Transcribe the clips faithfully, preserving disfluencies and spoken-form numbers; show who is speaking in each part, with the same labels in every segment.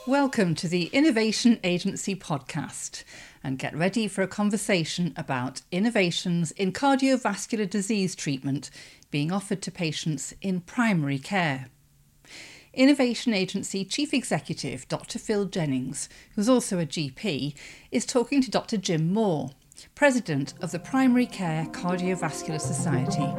Speaker 1: Welcome to the Innovation Agency podcast, and get ready for a conversation about innovations in cardiovascular disease treatment being offered to patients in primary care. Innovation Agency Chief Executive Doctor Phil Jennings, who's also a G P, is talking to Doctor Jim Moore, President of the Primary Care Cardiovascular Society.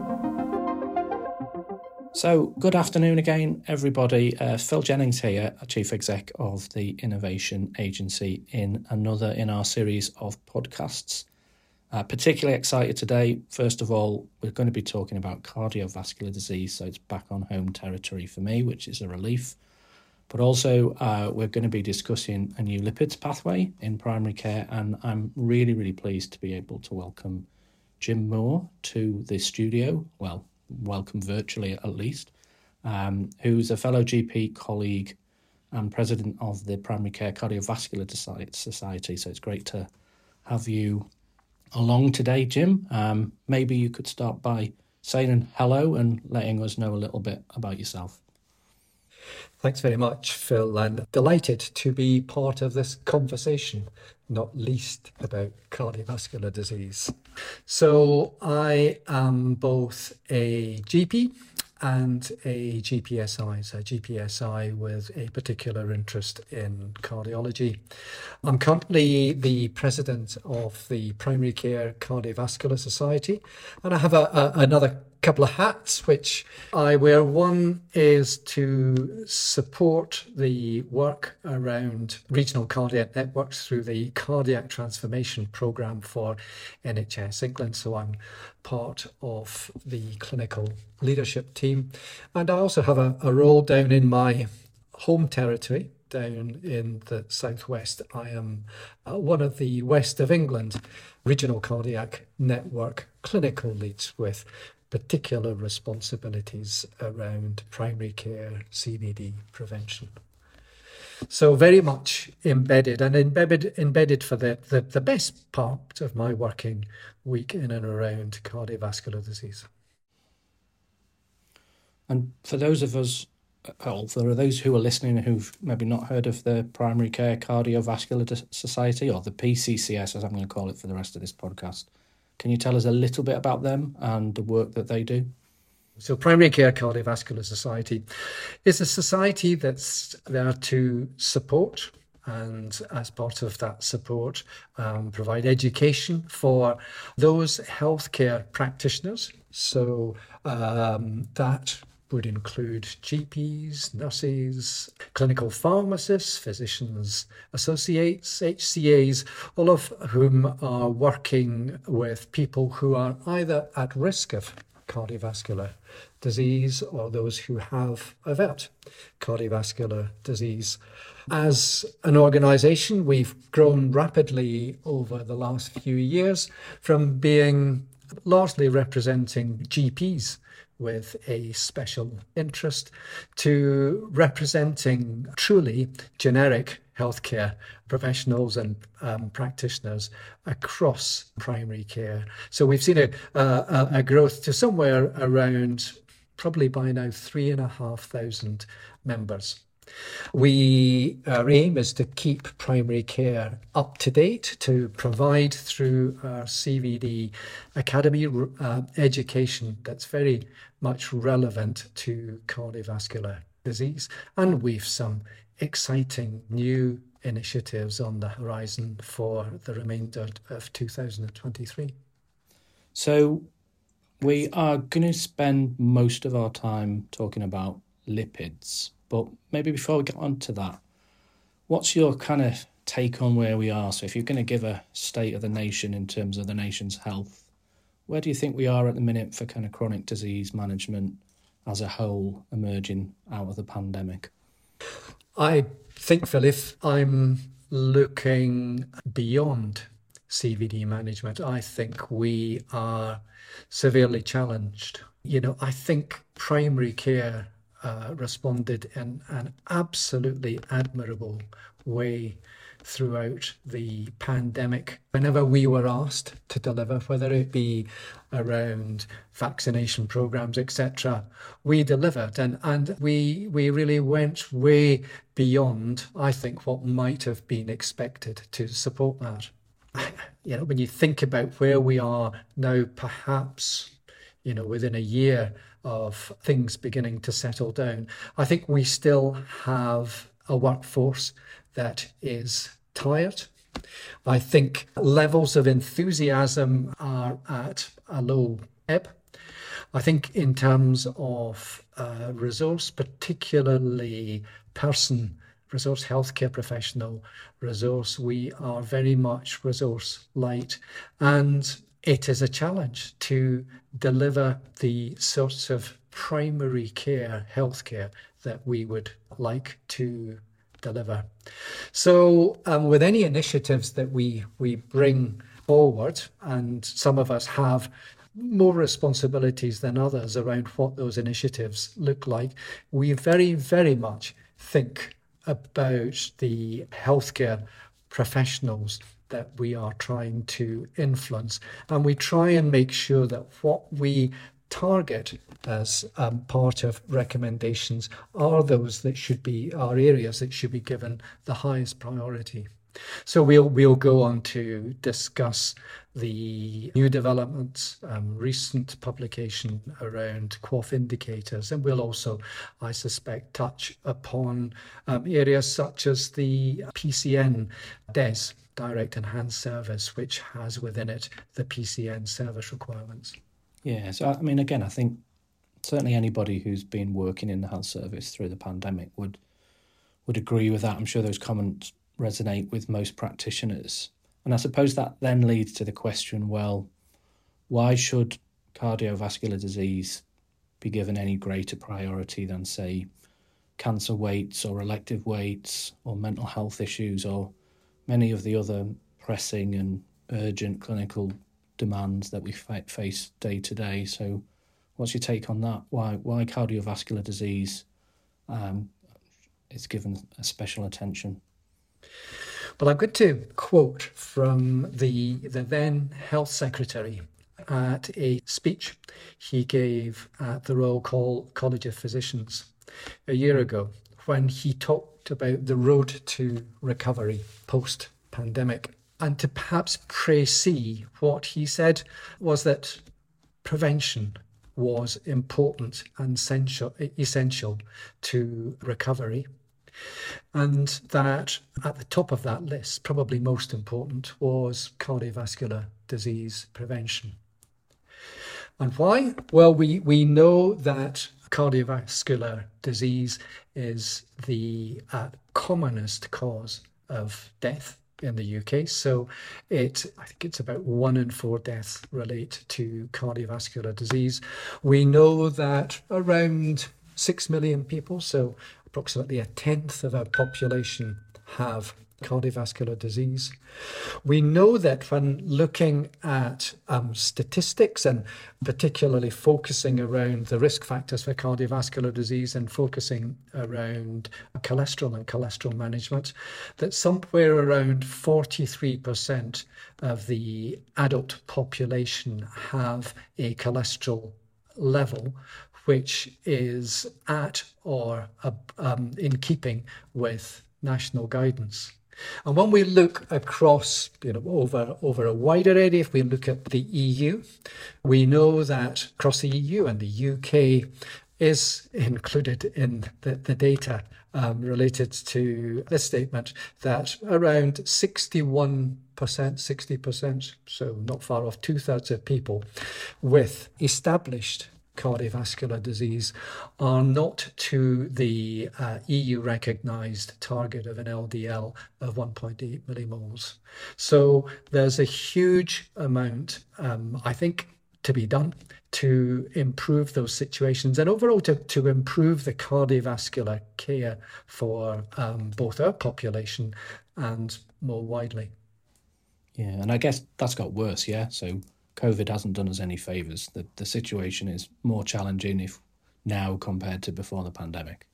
Speaker 2: So, good afternoon again, everybody. Uh, Phil Jennings here, Chief Exec of the Innovation Agency, in another in our series of podcasts. Uh, particularly excited today. First of all, we're going to be talking about cardiovascular disease, so it's back on home territory for me, which is a relief. But also, uh, we're going to be discussing a new lipids pathway in primary care, and I'm really, really pleased to be able to welcome Jim Moore to the studio. Well, welcome virtually at least, um, who's a fellow G P colleague and president of the Primary Care Cardiovascular Society. So it's great to have you along today, Jim. Um, maybe you could start by saying hello and letting us know a little bit about yourself.
Speaker 3: Thanks very much, Phil, and delighted to be part of this conversation, not least about cardiovascular disease. So I am both a G P and a G P S I, so a G P S I with a particular interest in cardiology. I'm currently the president of the Primary Care Cardiovascular Society, and I have a, a, another couple of hats which I wear. One is to support the work around regional cardiac networks through the Cardiac Transformation Programme for N H S England. So I'm part of the clinical leadership team. And I also have a, a role down in my home territory, down in the southwest. I am uh, one of the West of England regional cardiac network clinical leads with particular responsibilities around primary care, C V D prevention. So very much embedded and embedded embedded for the, the, the best part of my working week in and around cardiovascular disease.
Speaker 2: And for those of us, well, for those who are listening who've maybe not heard of the Primary Care Cardiovascular Society, or the P C C S as I'm going to call it for the rest of this podcast, can you tell us a little bit about them and the work that they do?
Speaker 3: So Primary Care Cardiovascular Society is a society that's there to support, and as part of that support, um, provide education for those healthcare practitioners. So um, that would include G Ps, nurses, clinical pharmacists, physicians associates, H C As, all of whom are working with people who are either at risk of cardiovascular disease or those who have overt cardiovascular disease. As an organisation, we've grown rapidly over the last few years from being largely representing G Ps with a special interest to representing truly generic healthcare professionals and um, practitioners across primary care. So we've seen a, a, a growth to somewhere around probably by now three and a half thousand members. We, our aim is to keep primary care up to date, to provide through our C V D Academy uh, education that's very much relevant to cardiovascular disease. And we've some exciting new initiatives on the horizon for the remainder of two thousand twenty-three.
Speaker 2: So we are going to spend most of our time talking about lipids. But maybe before we get on to that, what's your kind of take on where we are? So if you're going to give a state of the nation in terms of the nation's health, where do you think we are at the minute for kind of chronic disease management as a whole emerging out of the pandemic?
Speaker 3: I think, Phil, if I'm looking beyond C V D management, I think we are severely challenged. You know, I think primary care Uh, responded in an absolutely admirable way throughout the pandemic. Whenever we were asked to deliver, whether it be around vaccination programs, et cetera, we delivered, and, and we we really went way beyond, I think, what might have been expected to support that. You know, when you think about where we are now, perhaps, you know, within a year of things beginning to settle down, I think we still have a workforce that is tired. I think levels of enthusiasm are at a low ebb. I think in terms of uh, resource, particularly person resource, healthcare professional resource, we are very much resource light, and it is a challenge to deliver the sorts of primary care healthcare that we would like to deliver. So um, with any initiatives that we we bring forward, and some of us have more responsibilities than others around what those initiatives look like, we very, very much think about the healthcare professionals that we are trying to influence. And we try and make sure that what we target as um, part of recommendations are those that should be, are areas that should be given the highest priority. So we'll we'll go on to discuss the new developments, um, recent publication around Q O F indicators, and we'll also, I suspect, touch upon um, areas such as the P C N D E S, Direct Enhanced Service, which has within it the P C N service requirements.
Speaker 2: Yeah, so I mean, again, I think certainly anybody who's been working in the health service through the pandemic would would agree with that. I'm sure those comments resonate with most practitioners. And I suppose that then leads to the question, well, why should cardiovascular disease be given any greater priority than, say, cancer weights or elective weights or mental health issues or many of the other pressing and urgent clinical demands that we face day to day? So what's your take on that? Why why cardiovascular disease um, is given a special attention?
Speaker 3: Well, I'm going to quote from the, the then Health Secretary at a speech he gave at the Royal College of Physicians a year ago, when he talked about the road to recovery post-pandemic. And to perhaps précis, what he said was that prevention was important and essential, essential to recovery. And that at the top of that list, probably most important, was cardiovascular disease prevention. And why? Well, we, we know that cardiovascular disease is the uh, commonest cause of death in the U K. So it, I think it's about one in four deaths relate to cardiovascular disease. We know that around six million people, so approximately a tenth of our population, have cardiovascular disease. We know that when looking at um, statistics, and particularly focusing around the risk factors for cardiovascular disease and focusing around cholesterol and cholesterol management, that somewhere around forty-three percent of the adult population have a cholesterol level which is at or uh, um, in keeping with national guidance. And when we look across, you know, over, over a wider area, if we look at the E U, we know that across the E U, and the U K is included in the, the data um, related to this statement, that around sixty-one percent, sixty percent, so not far off, two-thirds of people with established cardiovascular disease are not to the uh, E U recognised target of an L D L of one point eight millimoles. So there's a huge amount, um, I think, to be done to improve those situations, and overall to, to improve the cardiovascular care for um, both our population and more widely.
Speaker 2: Yeah, and I guess that's got worse, yeah? So COVID hasn't done us any favours. The the situation is more challenging if now compared to before the pandemic.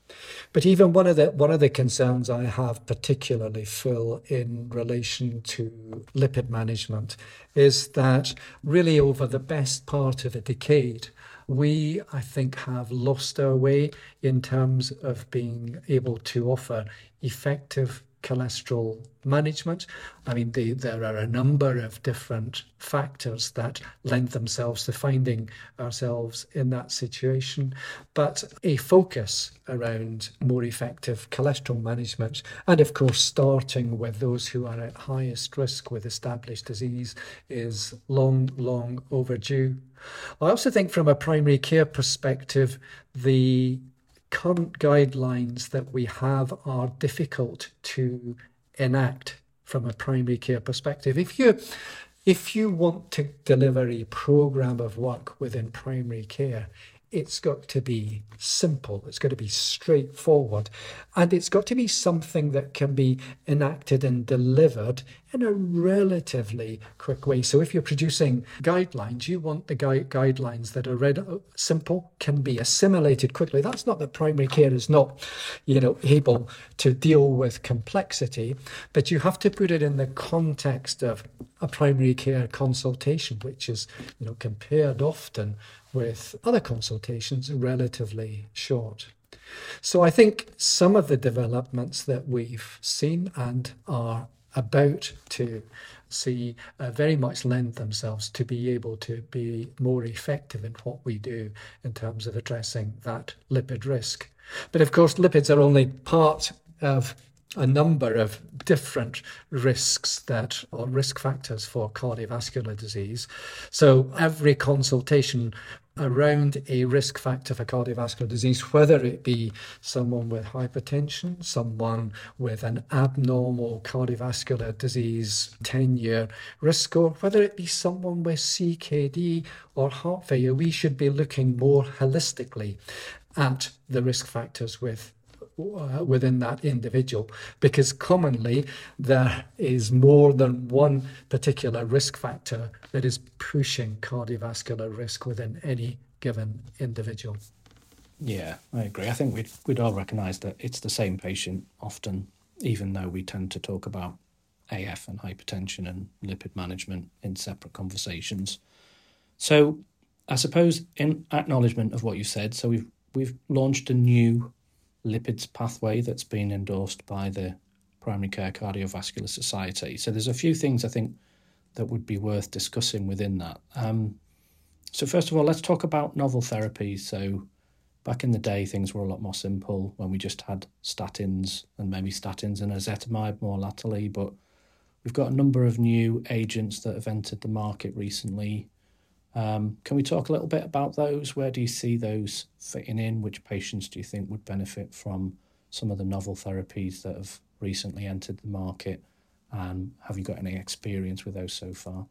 Speaker 3: But even one of the one of the concerns I have particularly, Phil, in relation to lipid management is that really over the best part of a decade, we, I think, have lost our way in terms of being able to offer effective cholesterol management. I mean, the, there are a number of different factors that lend themselves to finding ourselves in that situation, but a focus around more effective cholesterol management, and of course starting with those who are at highest risk with established disease, is long, long overdue. I also think from a primary care perspective, the current guidelines that we have are difficult to enact from a primary care perspective. If you if you want to deliver a program of work within primary care, it's got to be simple, it's got to be straightforward, and it's got to be something that can be enacted and delivered in a relatively quick way. So if you're producing guidelines, you want the gui- guidelines that are read, simple, can be assimilated quickly. That's not that primary care is not, you know, able to deal with complexity, but you have to put it in the context of a primary care consultation, which is, you know, compared often with other consultations, relatively short. So I think some of the developments that we've seen and are about to see uh, very much lend themselves to be able to be more effective in what we do in terms of addressing that lipid risk. But of course, lipids are only part of a number of different risks that or risk factors for cardiovascular disease. So every consultation around a risk factor for cardiovascular disease, whether it be someone with hypertension, someone with an abnormal cardiovascular disease ten-year risk score, whether it be someone with C K D or heart failure, we should be looking more holistically at the risk factors with Uh, within that individual, because commonly there is more than one particular risk factor that is pushing cardiovascular risk within any given individual.
Speaker 2: Yeah, I agree. I think we'd, we'd all recognise that it's the same patient often, even though we tend to talk about A F and hypertension and lipid management in separate conversations. So I suppose in acknowledgement of what you said, so we've we've launched a new lipids pathway that's been endorsed by the Primary Care Cardiovascular Society. So there's a few things I think that would be worth discussing within that. Um, so first of all, let's talk about novel therapies. So back in the day, things were a lot more simple when we just had statins and maybe statins and ezetimibe more latterly, but we've got a number of new agents that have entered the market recently. Um, can we talk a little bit about those? Where do you see those fitting in? Which patients do you think would benefit from some of the novel therapies that have recently entered the market? And have you got any experience with those so far?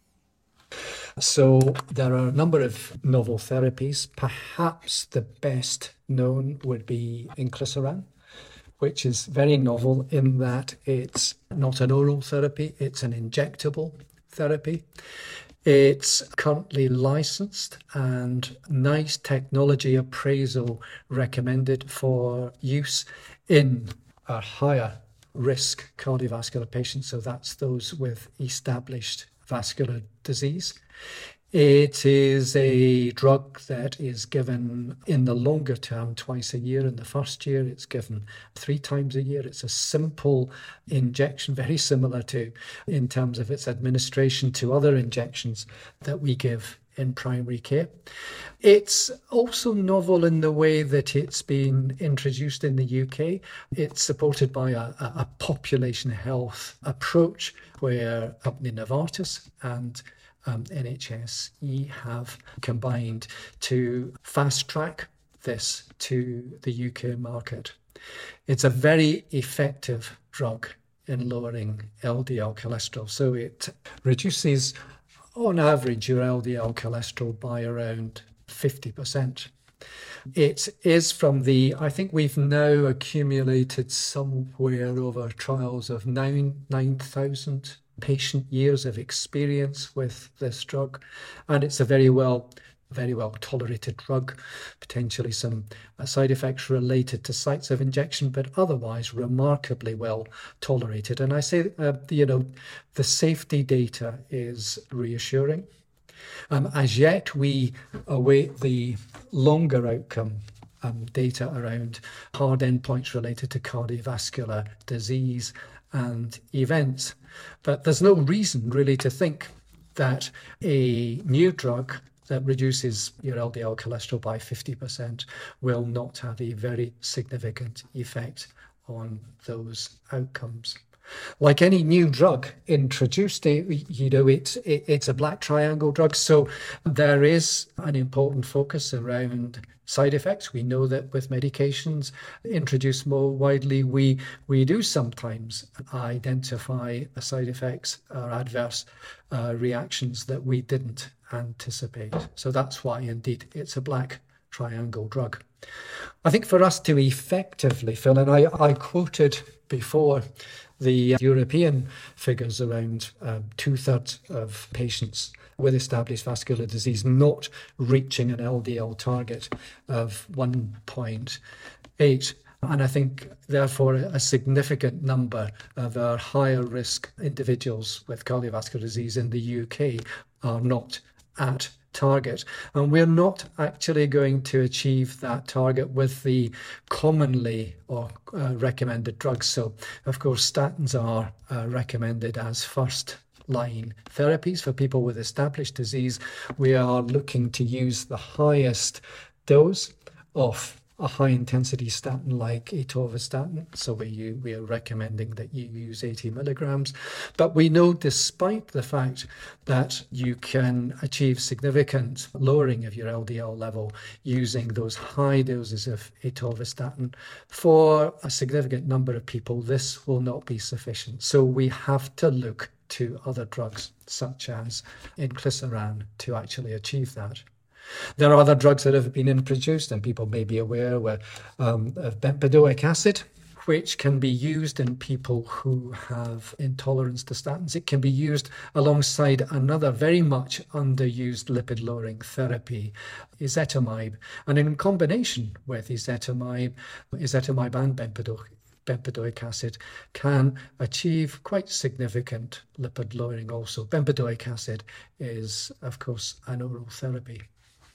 Speaker 3: So there are a number of novel therapies. Perhaps the best known would be inclisiran, which is very novel in that it's not an oral therapy, it's an injectable therapy. It's currently licensed and NICE technology appraisal recommended for use in our higher risk cardiovascular patients. So that's those with established vascular disease. It is a drug that is given in the longer term twice a year. In the first year, it's given three times a year. It's a simple injection, very similar to, in terms of its administration, to other injections that we give in primary care. It's also novel in the way that it's been introduced in the U K. It's supported by a, a population health approach where company Novartis and Um, N H S E have combined to fast track this to the U K market. It's a very effective drug in lowering L D L cholesterol. So it reduces, on average, your L D L cholesterol by around fifty percent. It is from the, I think we've now accumulated somewhere over trials of nine nine thousand patient years of experience with this drug, and it's a very well very well tolerated drug, potentially some uh, side effects related to sites of injection, but otherwise remarkably well tolerated. And I say, uh, you know, the safety data is reassuring. Um, as yet, we await the longer outcome um, data around hard endpoints related to cardiovascular disease and events. But there's no reason really to think that a new drug that reduces your L D L cholesterol by fifty percent will not have a very significant effect on those outcomes. Like any new drug introduced, you know, it's it, it's a black triangle drug. So there is an important focus around side effects. We know that with medications introduced more widely, we we do sometimes identify side effects or adverse uh, reactions that we didn't anticipate. So that's why, indeed, it's a black triangle drug. I think for us to effectively, Phil, and I, I quoted before the European figures around um, two-thirds of patients with established vascular disease not reaching an L D L target of one point eight. And I think, therefore, a significant number of our higher risk individuals with cardiovascular disease in the U K are not at target. And we're not actually going to achieve that target with the commonly or uh, recommended drugs. So, of course, statins are uh, recommended as first line therapies for people with established disease. We are looking to use the highest dose of a high-intensity statin like atorvastatin. So we, we are recommending that you use eighty milligrams. But we know, despite the fact that you can achieve significant lowering of your L D L level using those high doses of atorvastatin, for a significant number of people, this will not be sufficient. So we have to look to other drugs, such as inclisiran, to actually achieve that. There are other drugs that have been introduced, and people may be aware were, um, of bempedoic acid, which can be used in people who have intolerance to statins. It can be used alongside another very much underused lipid-lowering therapy, ezetimibe. And in combination with ezetimibe, ezetimibe and bempedoic bempedoic acid can achieve quite significant lipid lowering also. Bempedoic acid is, of course, an oral therapy.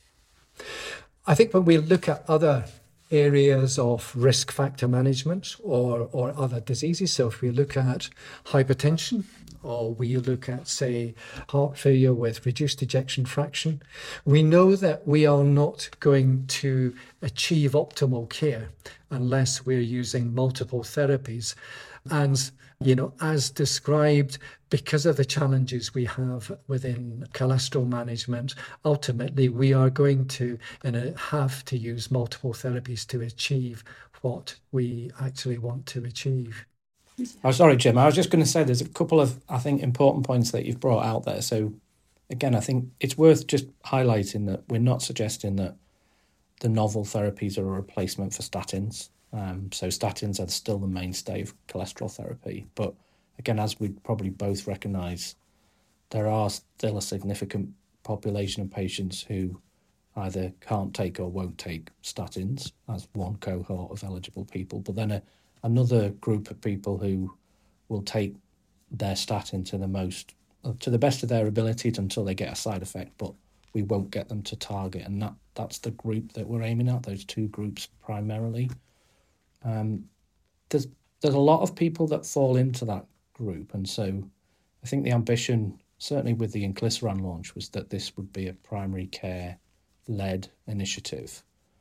Speaker 3: I think when we look at other areas of risk factor management or, or other diseases, so if we look at hypertension, or we look at, say, heart failure with reduced ejection fraction, we know that we are not going to achieve optimal care unless we're using multiple therapies. And, you know, as described, because of the challenges we have within cholesterol management, ultimately we are going to you know, have to use multiple therapies to achieve what we actually want to achieve.
Speaker 2: Oh, sorry, Jim. I was just going to say there's a couple of, I think, important points that you've brought out there. So, again, I think it's worth just highlighting that we're not suggesting that the novel therapies are a replacement for statins. Um, so statins are still the mainstay of cholesterol therapy. But, again, as we probably both recognise, there are still a significant population of patients who either can't take or won't take statins as one cohort of eligible people, but then a another group of people who will take their statin to the most, to the best of their ability until they get a side effect, but we won't get them to target. And that, that's the group that we're aiming at, those two groups primarily. Um, there's, there's a lot of people that fall into that group. And so I think the ambition, certainly with the inclisiran launch, was that this would be a primary care-led initiative.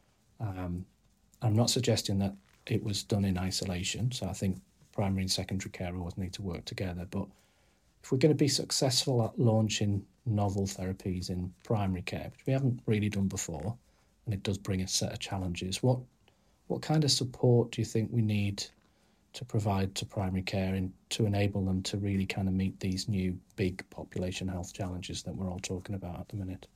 Speaker 2: Um, I'm not suggesting that it was done in isolation, so I think primary and secondary care always need to work together. But if we're going to be successful at launching novel therapies in primary care, which we haven't really done before, and it does bring a set of challenges, what what kind of support do you think we need to provide to primary care in, to enable them to really kind of meet these new big population health challenges that we're all talking about at the minute?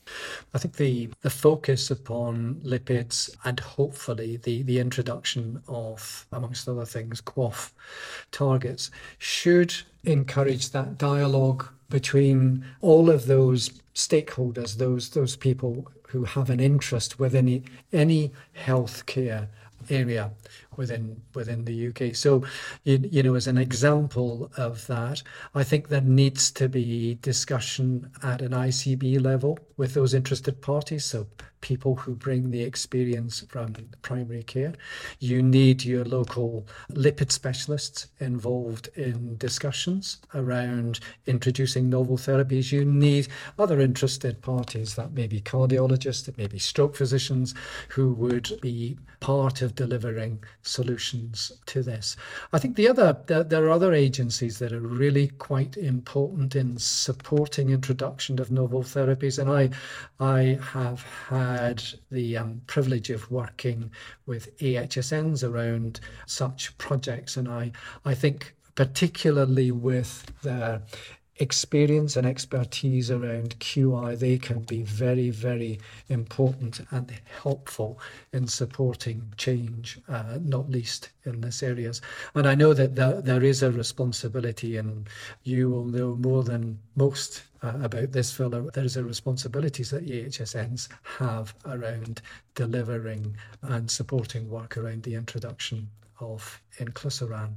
Speaker 3: I think the, the focus upon lipids and hopefully the, the introduction of, amongst other things, Q O F targets should encourage that dialogue between all of those stakeholders, those those people who have an interest within any, any healthcare area within within the U K. So, you, you know, as an example of that, I think there needs to be discussion at an I C B level with those interested parties. So people who bring the experience from primary care. You need your local lipid specialists involved in discussions around introducing novel therapies. You need other interested parties, that may be cardiologists, it may be stroke physicians, who would be part of delivering solutions to this. I think the other there, there are other agencies that are really quite important in supporting introduction of novel therapies, and I I have had the um, privilege of working with A H S Ns around such projects, and I I think particularly with their experience and expertise around Q I, they can be very, very important and helpful in supporting change, uh, not least in this areas. And I know that there, there is a responsibility, and you will know more than most uh, about this, Phil. There is a responsibility that A H S Ns have around delivering and supporting work around the introduction of inclisiran.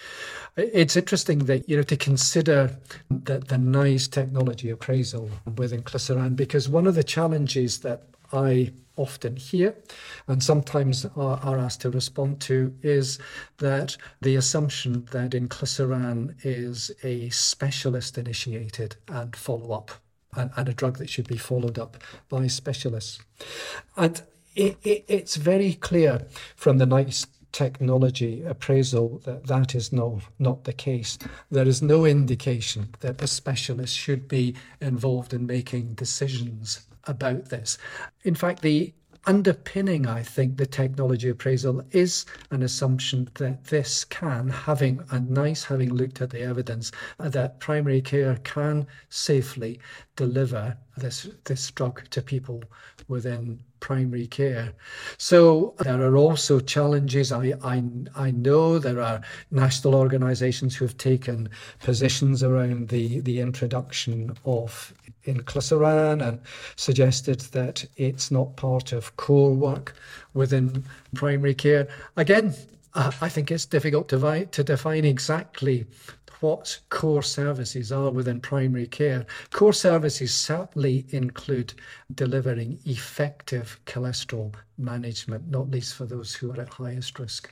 Speaker 3: It's interesting that, you know, to consider the, the NICE technology appraisal with inclisiran, because one of the challenges that I often hear and sometimes are, are asked to respond to is that the assumption that inclisiran is a specialist initiated and follow up and, and a drug that should be followed up by specialists. And it, it, it's very clear from the NICE technology appraisal that that is no, not the case. There is no indication that the specialist should be involved in making decisions about this. In fact, the underpinning, I think, the technology appraisal is an assumption that this can, having a NICE, having looked at the evidence, that primary care can safely deliver this this drug to people within primary care. So there are also challenges. I, I, I know there are national organisations who have taken positions around the, the introduction of inclisiran and suggested that it's not part of core work within primary care. Again, uh, I think it's difficult to, vi- to define exactly what core services are within primary care. Core services certainly include delivering effective cholesterol management, not least for those who are at highest risk.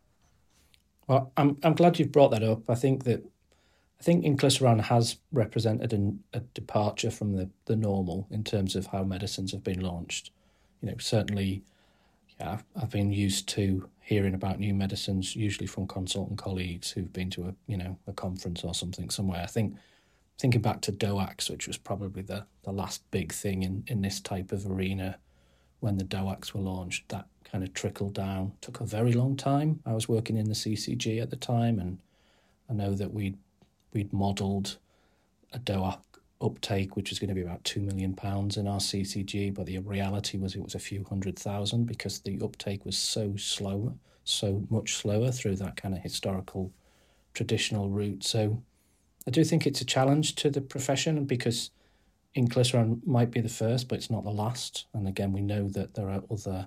Speaker 2: Well, I'm I'm glad you've brought that up. I think that I think inclisiran has represented an, a departure from the, the normal in terms of how medicines have been launched. You know, certainly, yeah, I've, I've been used to hearing about new medicines, usually from consultant colleagues who've been to a you know a conference or something somewhere. I think thinking back to DOACs, which was probably the, the last big thing in, in this type of arena when the DOACs were launched, that kind of trickled down. Took a very long time. I was working in the C C G at the time, and I know that we'd we'd modelled a DOAC uptake, which was going to be about two million pounds in our C C G, but the reality was it was a few hundred thousand because the uptake was so slow, so much slower through that kind of historical, traditional route. So I do think it's a challenge to the profession because inclisiran might be the first, but it's not the last. And again, we know that there are other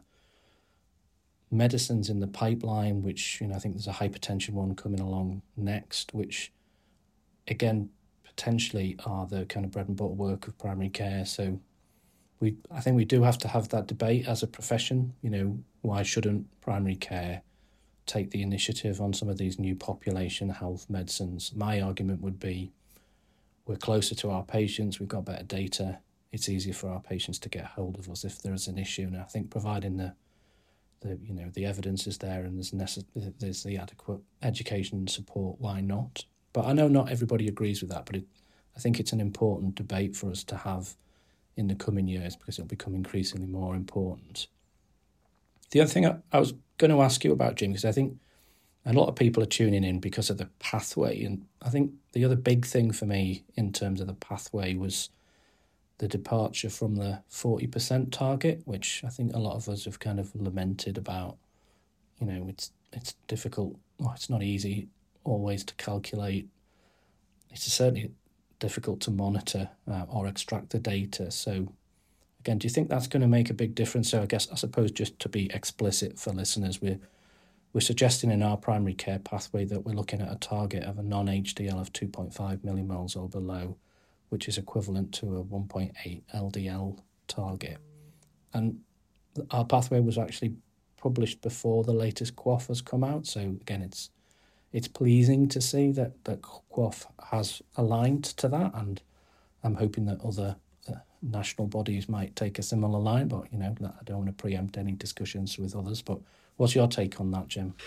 Speaker 2: medicines in the pipeline, which, you know, I think there's a hypertension one coming along next, which again, potentially are the kind of bread and butter work of primary care. So we, I think we do have to have that debate as a profession. You know, why shouldn't primary care take the initiative on some of these new population health medicines? My argument would be we're closer to our patients, we've got better data, it's easier for our patients to get hold of us if there is an issue. And I think providing the the you know the evidence is there and there's necess- there's the adequate education and support, why not? But I know not everybody agrees with that, but it, I think it's an important debate for us to have in the coming years because it'll become increasingly more important. The other thing I, I was going to ask you about, Jim, because I think a lot of people are tuning in because of the pathway. And I think the other big thing for me in terms of the pathway was the departure from the forty percent target, which I think a lot of us have kind of lamented about. You know, it's it's difficult, well, it's not easy always to calculate. It's certainly difficult to monitor uh, or extract the data. So again, do you think that's going to make a big difference? So I guess, I suppose, just to be explicit for listeners, we're, we're suggesting in our primary care pathway that we're looking at a target of a non-H D L of two point five millimoles or below, which is equivalent to a one point eight L D L target. And our pathway was actually published before the latest Q O F has come out. So again, it's it's pleasing to see that, that Q O F has aligned to that, and I'm hoping that other uh, national bodies might take a similar line, but, you know, I don't want to preempt any discussions with others. But what's your take on that, Jim?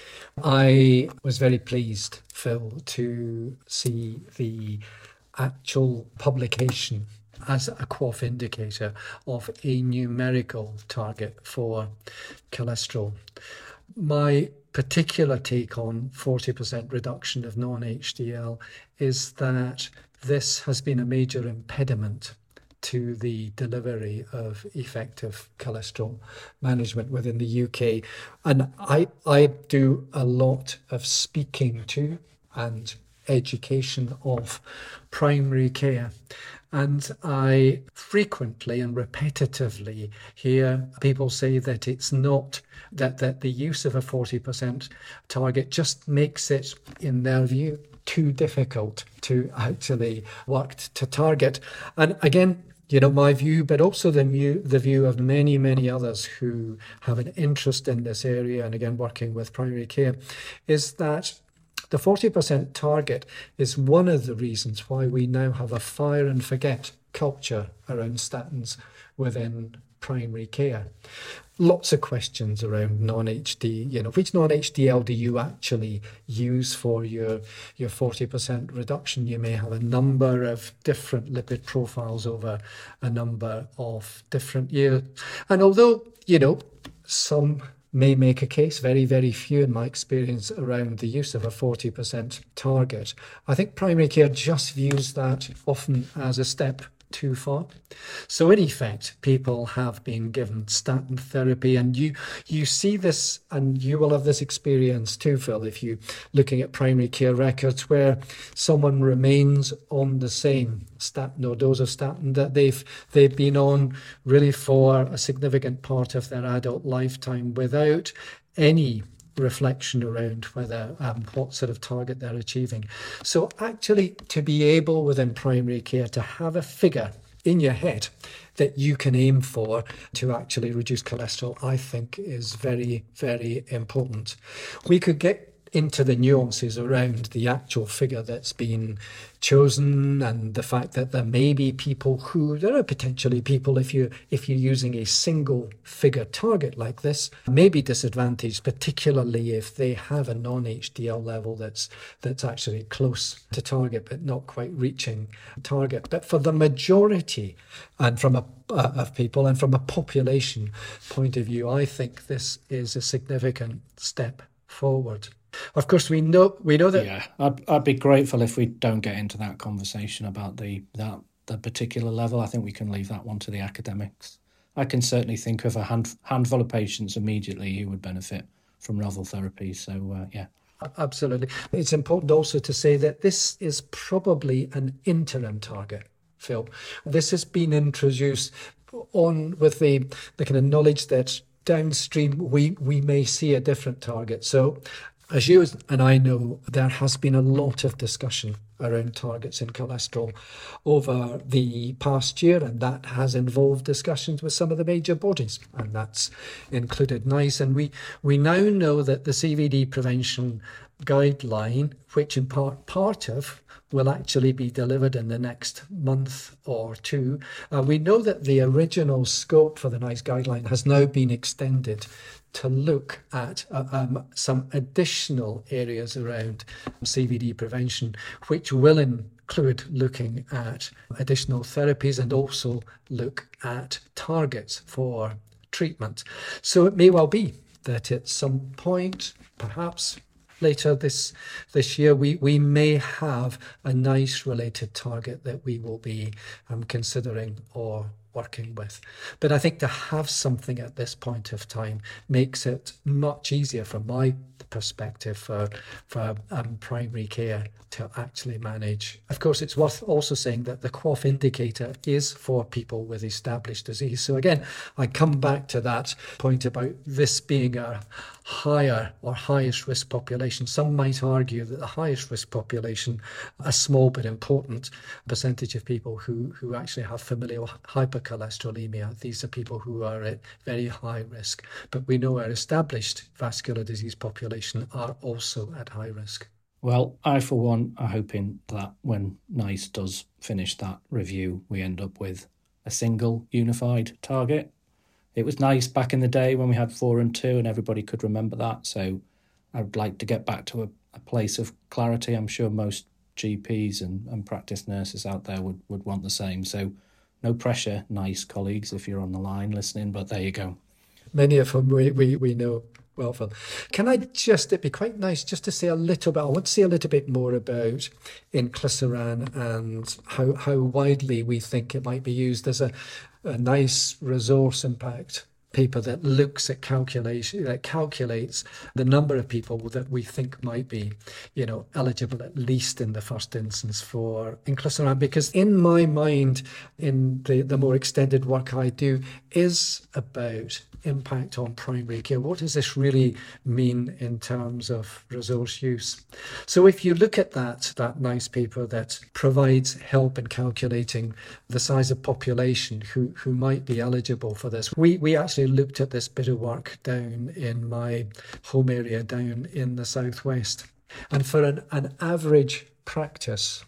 Speaker 3: I was very pleased, Phil, to see the actual publication as a Q O F indicator of a numerical target for cholesterol. My particular take on forty percent reduction of non-H D L is that this has been a major impediment to the delivery of effective cholesterol management within the U K. And I, I do a lot of speaking to and education of primary care. And I frequently and repetitively hear people say that it's not, that, that the use of a forty percent target just makes it, in their view, too difficult to actually work to target. And again, you know, my view, but also the view, the view of many, many others who have an interest in this area, and again, working with primary care, is that the forty percent target is one of the reasons why we now have a fire and forget culture around statins within primary care. Lots of questions around non-H D, you know, which non-H D L do you actually use for your, your forty percent reduction? You may have a number of different lipid profiles over a number of different years. And although, you know, some may make a case, very, very few in my experience, around the use of a forty percent target, I think primary care just views that often as a step too far. So in effect, people have been given statin therapy, and you you see this, and you will have this experience too, Phil, if you looking at primary care records where someone remains on the same statin or dose of statin that they've they've been on really for a significant part of their adult lifetime without any reflection around whether um, what sort of target they're achieving. So actually, to be able within primary care to have a figure in your head that you can aim for to actually reduce cholesterol, I think is very, very important. We could get into the nuances around the actual figure that's been chosen, and the fact that there may be people who, there are potentially people, if you if you're using a single figure target like this, may be disadvantaged, particularly if they have a non-H D L level that's that's actually close to target but not quite reaching target. But for the majority, and from a uh, of people and from a population point of view, I think this is a significant step forward. Of course, we know we know that.
Speaker 2: Yeah, I'd, I'd be grateful if we don't get into that conversation about the that the particular level. I think we can leave that one to the academics. I can certainly think of a hand, handful of patients immediately who would benefit from novel therapies. So, uh, yeah.
Speaker 3: Absolutely. It's important also to say that this is probably an interim target, Phil. This has been introduced on with the, the kind of knowledge that downstream we, we may see a different target. So, as you and I know, there has been a lot of discussion around targets in cholesterol over the past year, and that has involved discussions with some of the major bodies, and that's included NICE. And we, we now know that the C V D prevention guideline, which in part part of will actually be delivered in the next month or two. Uh, we know that the original scope for the NICE guideline has now been extended to look at uh, um, some additional areas around C V D prevention, which will include looking at additional therapies and also look at targets for treatment. So it may well be that at some point, perhaps later this this year, we, we may have a NICE related target that we will be um, considering or working with. But I think to have something at this point of time makes it much easier from my perspective for, for um, primary care to actually manage. Of course, it's worth also saying that the cough indicator is for people with established disease. So again, I come back to that point about this being a higher or highest risk population. Some might argue that the highest risk population, a small but important percentage of people who, who actually have familial hypercholesterolemia, these are people who are at very high risk. But we know our established vascular disease population are also at high risk.
Speaker 2: Well, I, for one, are hoping that when NICE does finish that review, we end up with a single unified target. It was nice back in the day when we had four and two and everybody could remember that. So I'd like to get back to a, a place of clarity. I'm sure most G Ps and, and practice nurses out there would, would want the same. So no pressure, NICE colleagues, if you're on the line listening, but there you go.
Speaker 3: Many of them we, we, we know well, Phil. Can I just, it'd be quite nice just to say a little bit, I want to say a little bit more about inclisiran and how, how widely we think it might be used. There's a, a nice resource impact paper that looks at calculation, that calculates the number of people that we think might be, you know, eligible at least in the first instance for inclisiran. Because in my mind, in the, the more extended work I do, is about impact on primary care. What does this really mean in terms of resource use? So if you look at that, that nice paper that provides help in calculating the size of population who, who might be eligible for this, we, we actually looked at this bit of work down in my home area down in the southwest. And for an, an average practice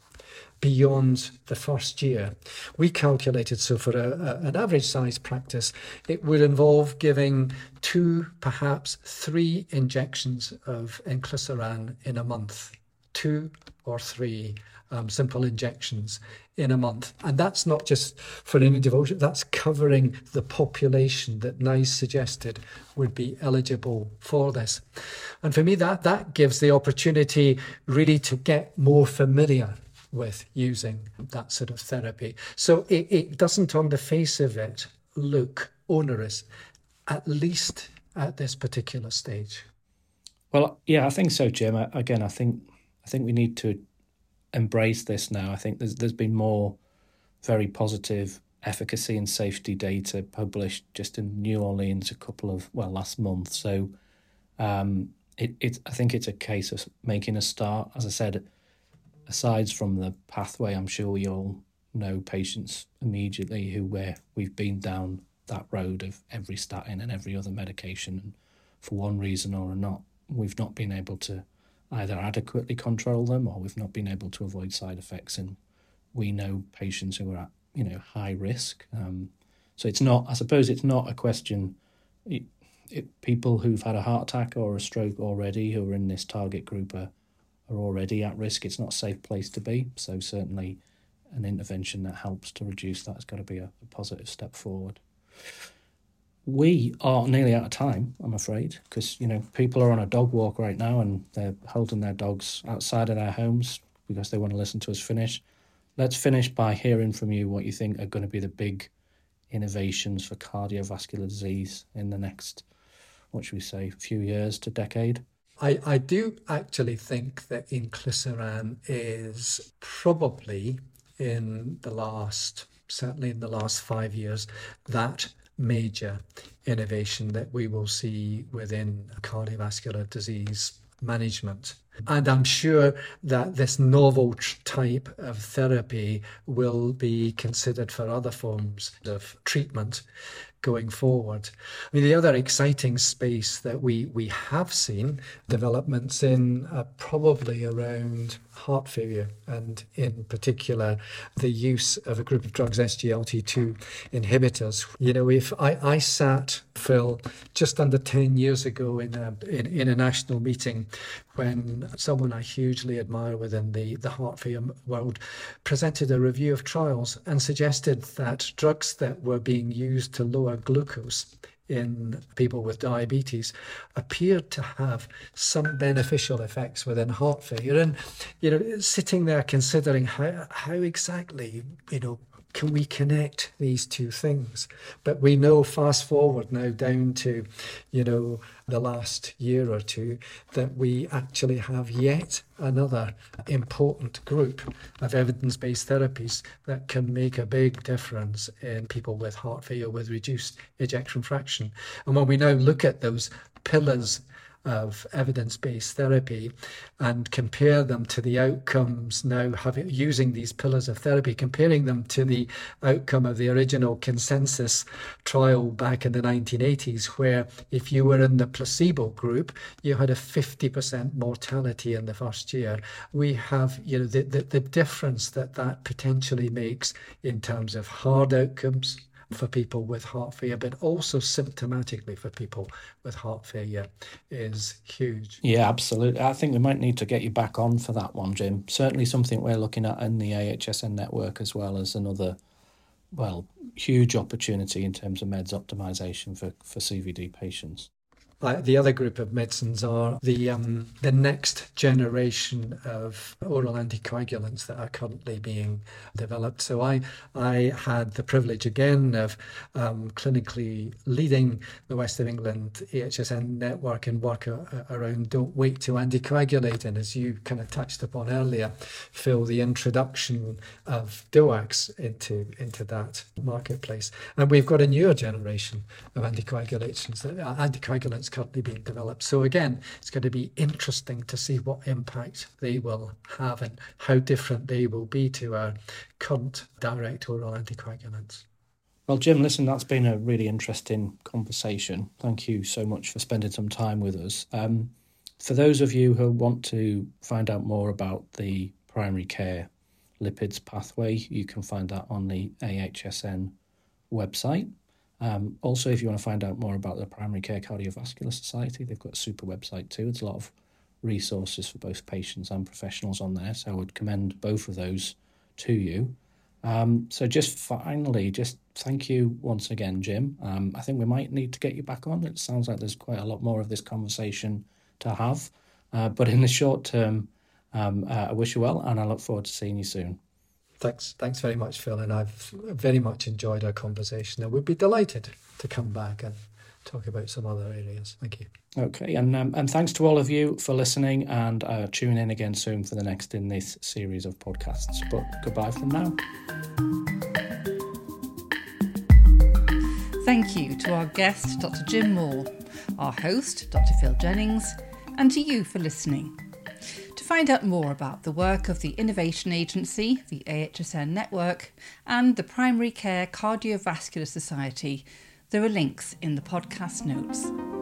Speaker 3: beyond the first year, we calculated, so for a, a, an average size practice, it would involve giving two, perhaps three injections of inclisiran in a month, two or three um, simple injections in a month. And that's not just for an individual, that's covering the population that NICE suggested would be eligible for this. And for me, that, that gives the opportunity really to get more familiar with using that sort of therapy. So it, it doesn't on the face of it look onerous, at least at this particular stage.
Speaker 2: Well, yeah, I think so, Jim. I, again, I think I think we need to embrace this now. I think there's there's been more very positive efficacy and safety data published just in New Orleans a couple of, well, last month. So um, it, it, I think it's a case of making a start. As I said, aside from the pathway, I'm sure we all know patients immediately who where we've been down that road of every statin and every other medication, and for one reason or not, we've not been able to either adequately control them or we've not been able to avoid side effects. And we know patients who are at, you know, high risk. Um, so it's not, I suppose it's not a question, it, it, people who've had a heart attack or a stroke already who are in this target group are, are already at risk. It's not a safe place to be. So certainly an intervention that helps to reduce that has got to be a, a positive step forward. We are nearly out of time, I'm afraid, because, you know, people are on a dog walk right now and they're holding their dogs outside of their homes because they want to listen to us finish. Let's finish by hearing from you what you think are going to be the big innovations for cardiovascular disease in the next, what should we say, few years to decade.
Speaker 3: I, I do actually think that inclisiran is probably in the last, certainly in the last five years, that major innovation that we will see within cardiovascular disease management. And I'm sure that this novel type of therapy will be considered for other forms of treatment going forward. I mean, the other exciting space that we, we have seen developments in uh, probably around heart failure, and in particular the use of a group of drugs, S G L T two inhibitors. You know, if I, I sat, Phil, just under ten years ago in a, in, in a national meeting when someone I hugely admire within the, the heart failure world presented a review of trials and suggested that drugs that were being used to lower glucose in people with diabetes appeared to have some beneficial effects within heart failure. And, you know, sitting there considering how, how exactly, you know, can we connect these two things? But we know, fast forward now down to, you know, the last year or two, that we actually have yet another important group of evidence-based therapies that can make a big difference in people with heart failure with reduced ejection fraction. And when we now look at those pillars of evidence-based therapy and compare them to the outcomes now having using these pillars of therapy, comparing them to the outcome of the original consensus trial back in the nineteen eighties, where if you were in the placebo group, you had a fifty percent mortality in the first year. We have, you know, the, the, the difference that that potentially makes in terms of hard outcomes for people with heart failure, but also symptomatically for people with heart failure is huge.
Speaker 2: Yeah, absolutely. I think we might need to get you back on for that one, Jim. Certainly something we're looking at in the A H S N network as well as another, well, huge opportunity in terms of meds optimization for, for C V D patients.
Speaker 3: Uh, the other group of medicines are the um, the next generation of oral anticoagulants that are currently being developed. So I I had the privilege again of um, clinically leading the West of England A H S N network and work a, a, around don't wait to anticoagulate. And as you kind of touched upon earlier, Phil, the introduction of DOACs into into that marketplace. And we've got a newer generation of anticoagulations, uh, anticoagulants currently being developed. So again, it's going to be interesting to see what impact they will have and how different they will be to our current direct oral anticoagulants.
Speaker 2: Well, Jim, listen, that's been a really interesting conversation. Thank you so much for spending some time with us. Um, for those of you who want to find out more about the primary care lipids pathway, you can find that on the A H S N website. Um, also, if you want to find out more about the Primary Care Cardiovascular Society, they've got a super website too. There's a lot of resources for both patients and professionals on there, so I would commend both of those to you. Um, so just finally, just thank you once again, Jim. Um, I think we might need to get you back on. It sounds like there's quite a lot more of this conversation to have, uh, but in the short term, um, uh, I wish you well, and I look forward to seeing you soon.
Speaker 3: Thanks, thanks very much, Phil, and I've very much enjoyed our conversation. And we'd be delighted to come back and talk about some other areas. Thank you.
Speaker 2: Okay, and um, and thanks to all of you for listening, and uh, tune in again soon for the next in this series of podcasts. But goodbye from now.
Speaker 1: Thank you to our guest, Doctor Jim Moore, our host, Doctor Phil Jennings, and to you for listening. To find out more about the work of the Innovation Agency, the A H S N network, and the Primary Care Cardiovascular Society, there are links in the podcast notes.